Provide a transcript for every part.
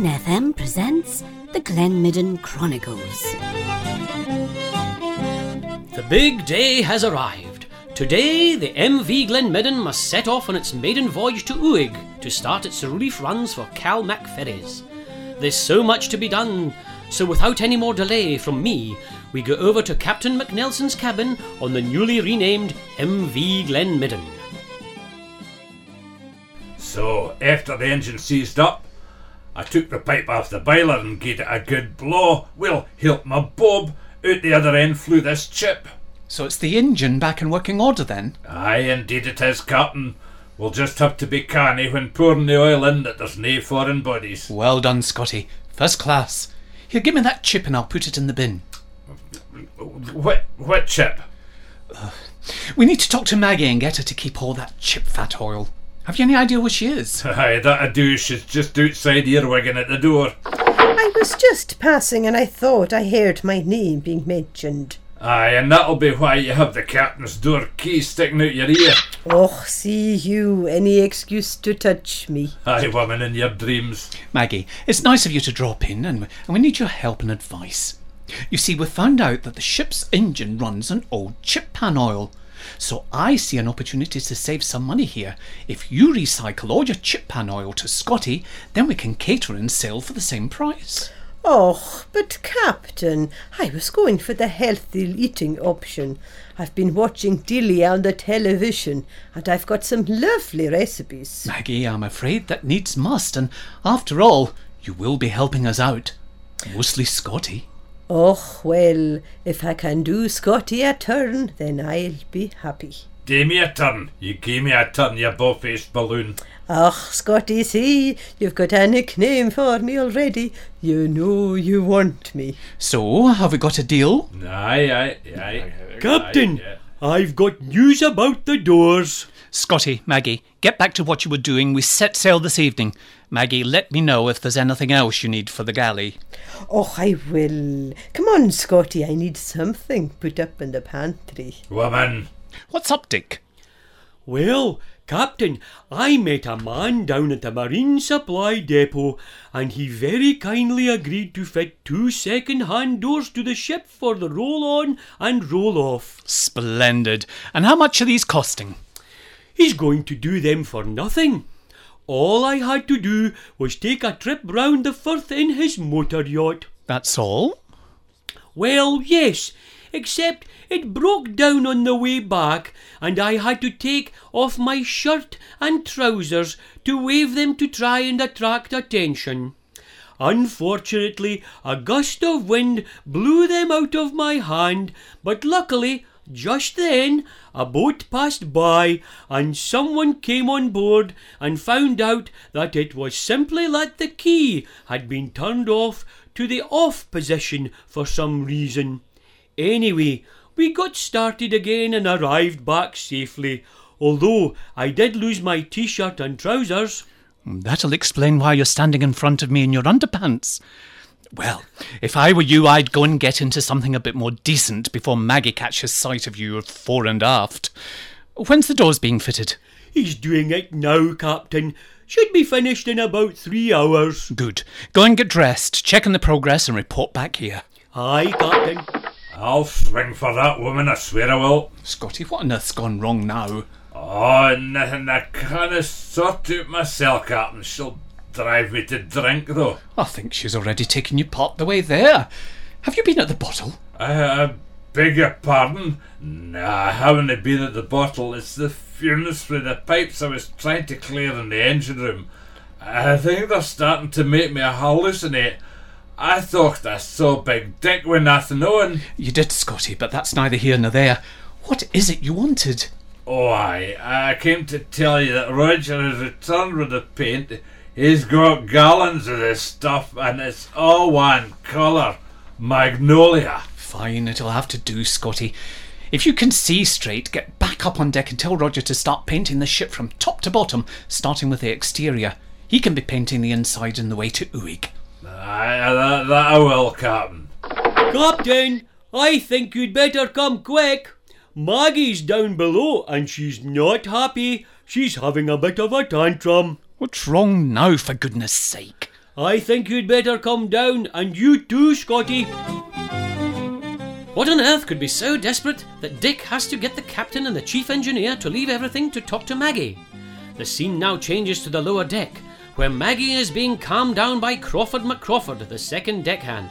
FM presents the Glenmidden Chronicles. The big day has arrived. Today, the MV Glenmidden must set off on its maiden voyage to Uig to start its relief runs for Calmac ferries. There's so much to be done, so without any more delay from me, we go over to Captain McNelson's cabin on the newly renamed MV Glenmidden. So, after the engine seized up, I took the pipe off the boiler and gave it a good blow. Well, help my bob. Out the other end flew this chip. So it's the engine back in working order then? Aye, indeed it is, Captain. We'll just have to be canny when pouring the oil in that there's nae foreign bodies. Well done, Scotty. First class. Here, give me that chip and I'll put it in the bin. What chip? We need to talk to Maggie and get her to keep all that chip fat oil. Have you any idea where she is? Aye, that I do. She's just outside Earwiggin at the door. I was just passing and I thought I heard my name being mentioned. Aye, and that'll be why you have the captain's door key sticking out your ear. Oh, see you, any excuse to touch me. Aye, woman in your dreams. Maggie, it's nice of you to drop in and we need your help and advice. You see, we've found out that the ship's engine runs on old chip pan oil. So I see an opportunity to save some money here. If you recycle all your chip pan oil to Scotty, then we can cater and sell for the same price. Oh, but Captain, I was going for the healthy eating option. I've been watching Dilly on the television and I've got some lovely recipes. Maggie, I'm afraid that needs must, and after all, you will be helping us out. Mostly Scotty. Oh, well, if I can do Scotty a turn, then I'll be happy. Do me a turn. You gave me a turn, you bull-faced balloon. Ah, Scotty, see, you've got a nickname for me already. You know you want me. So, have we got a deal? Aye. Captain, Aye, I've got news about the doors. Scotty, Maggie, get back to what you were doing. We set sail this evening. Maggie, let me know if there's anything else you need for the galley. Oh, I will. Come on, Scotty, I need something put up in the pantry. Woman. What's up, Dick? Well, Captain, I met a man down at the Marine Supply Depot and he very kindly agreed to fit 2 second-hand doors to the ship for the roll-on and roll-off. Splendid. And how much are these costing? He's going to do them for nothing. All I had to do was take a trip round the Firth in his motor yacht. That's all? Well, yes, except it broke down on the way back and I had to take off my shirt and trousers to wave them to try and attract attention. Unfortunately, a gust of wind blew them out of my hand, but luckily, just then, a boat passed by and someone came on board and found out that it was simply that the key had been turned off to the off position for some reason. Anyway, we got started again and arrived back safely, although I did lose my t-shirt and trousers. That'll explain why you're standing in front of me in your underpants. Well, if I were you, I'd go and get into something a bit more decent before Maggie catches sight of you fore and aft. When's the doors being fitted? He's doing it now, Captain. Should be finished in about 3 hours. Good. Go and get dressed, check on the progress and report back here. Aye, Captain. I'll swing for that woman, I swear I will. Scotty, what on earth's gone wrong now? Oh, nothing. I can't sort out myself, Captain. She'll drive me to drink, though. I think she's already taken you part the way there. Have you been at the bottle? I beg your pardon? Nah, I haven't been at the bottle. It's the fumes through the pipes I was trying to clear in the engine room. I think they're starting to make me hallucinate. I thought I saw Big Dick with nothing on. You did, Scotty, but that's neither here nor there. What is it you wanted? Oh, I came to tell you that Roger has returned with the paint. He's got gallons of this stuff and it's all one colour. Magnolia. Fine, it'll have to do, Scotty. If you can see straight, get back up on deck and tell Roger to start painting the ship from top to bottom, starting with the exterior. He can be painting the inside on the way to Uig. Aye, that I will, Captain. Captain, I think you'd better come quick. Maggie's down below and she's not happy. She's having a bit of a tantrum. What's wrong now, for goodness sake? I think you'd better come down, and you too, Scotty. What on earth could be so desperate that Dick has to get the captain and the chief engineer to leave everything to talk to Maggie? The scene now changes to the lower deck, where Maggie is being calmed down by Crawford McCrawford, the second deckhand.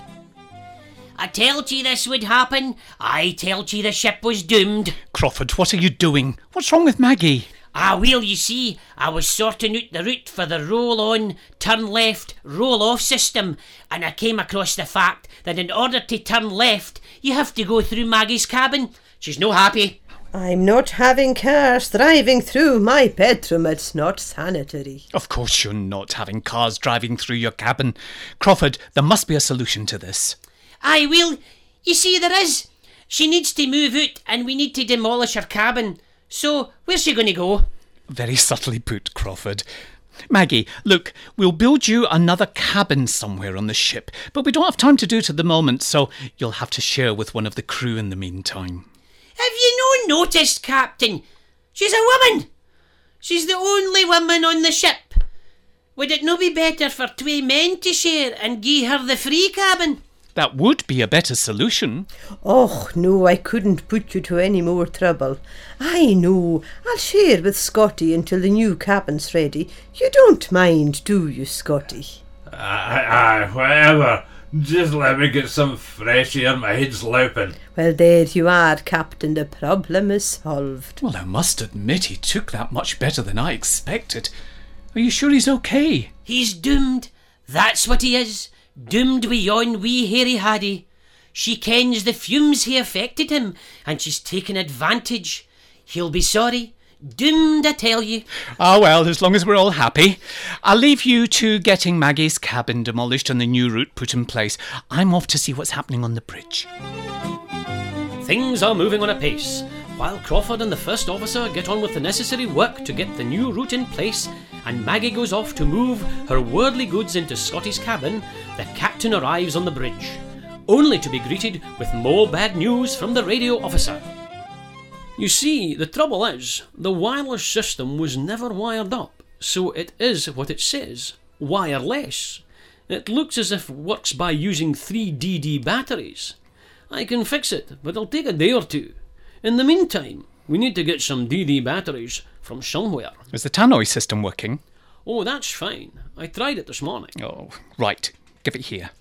I told ye this would happen. I told ye the ship was doomed. Crawford, what are you doing? What's wrong with Maggie? Well, you see, I was sorting out the route for the roll-on, turn-left, roll-off system, and I came across the fact that in order to turn left, you have to go through Maggie's cabin. She's no happy. I'm not having cars driving through my bedroom. It's not sanitary. Of course you're not having cars driving through your cabin. Crawford, there must be a solution to this. Well, you see, there is. She needs to move out, and we need to demolish her cabin. So, where's she going to go? Very subtly put, Crawford. Maggie, look, we'll build you another cabin somewhere on the ship, but we don't have time to do it at the moment, so you'll have to share with one of the crew in the meantime. Have you no noticed, Captain? She's a woman. She's the only woman on the ship. Would it no be better for 2 men to share and gie her the free cabin? That would be a better solution. Oh, no, I couldn't put you to any more trouble. I know. I'll share with Scotty until the new cabin's ready. You don't mind, do you, Scotty? Aye, whatever. Just let me get some fresh air, my head's louping. Well, there you are, Captain. The problem is solved. Well, I must admit he took that much better than I expected. Are you sure he's okay? He's doomed. That's what he is. Doomed wi' yon wee hairy haddie. She kens the fumes he affected him, and she's taken advantage. He'll be sorry. Doomed, I tell you. Ah, well, as long as we're all happy. I'll leave you to getting Maggie's cabin demolished and the new route put in place. I'm off to see what's happening on the bridge. Things are moving on apace, while Crawford and the first officer get on with the necessary work to get the new route in place, and Maggie goes off to move her worldly goods into Scotty's cabin. The captain arrives on the bridge, only to be greeted with more bad news from the radio officer. You see, the trouble is, the wireless system was never wired up, so it is what it says, wireless. It looks as if it works by using 3 DD batteries. I can fix it, but it'll take a day or two. In the meantime, we need to get some DD batteries from somewhere. Is the tannoy system working? Oh, that's fine. I tried it this morning. Oh, right. Give it here.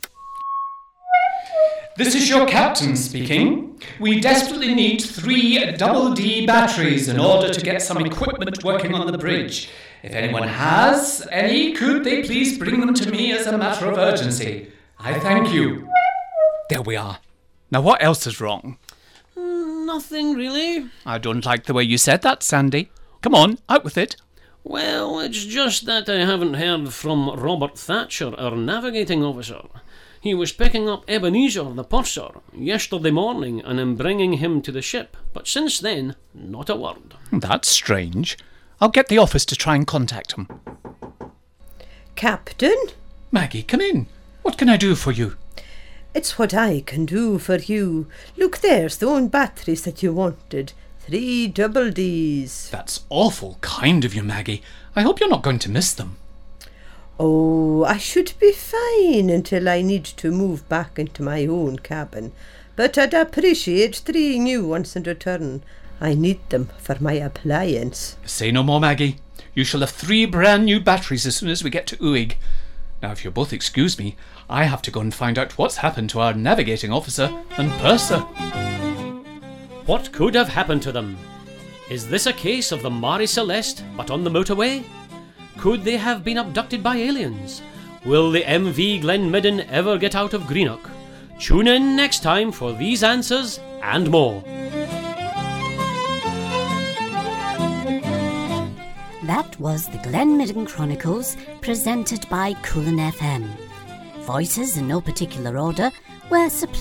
This is your captain speaking. We desperately need 3 double D batteries in order to get some equipment working on the bridge. If anyone has any, could they please bring them to me as a matter of urgency? I thank you. There we are. Now what else is wrong? Nothing really. I don't like the way you said that, Sandy. Come on, out with it. Well, it's just that I haven't heard from Robert Thatcher, our navigating officer. He was picking up Ebenezer, the purser, yesterday morning, and I'm bringing him to the ship. But since then, not a word. That's strange. I'll get the office to try and contact him. Captain? Maggie, come in. What can I do for you? It's what I can do for you. Look, there's the own batteries that you wanted. 3 double Ds. That's awful kind of you, Maggie. I hope you're not going to miss them. Oh, I should be fine until I need to move back into my own cabin. But I'd appreciate 3 new ones in return. I need them for my appliance. Say no more, Maggie. You shall have 3 brand new batteries as soon as we get to Uig. Now, if you'll both excuse me, I have to go and find out what's happened to our navigating officer and purser. What could have happened to them? Is this a case of the Marie Celeste, but on the motorway? Could they have been abducted by aliens? Will the MV Glenmidden ever get out of Greenock? Tune in next time for these answers and more. That was the Glenmidden Chronicles, presented by Coolin FM. Voices in no particular order were supplied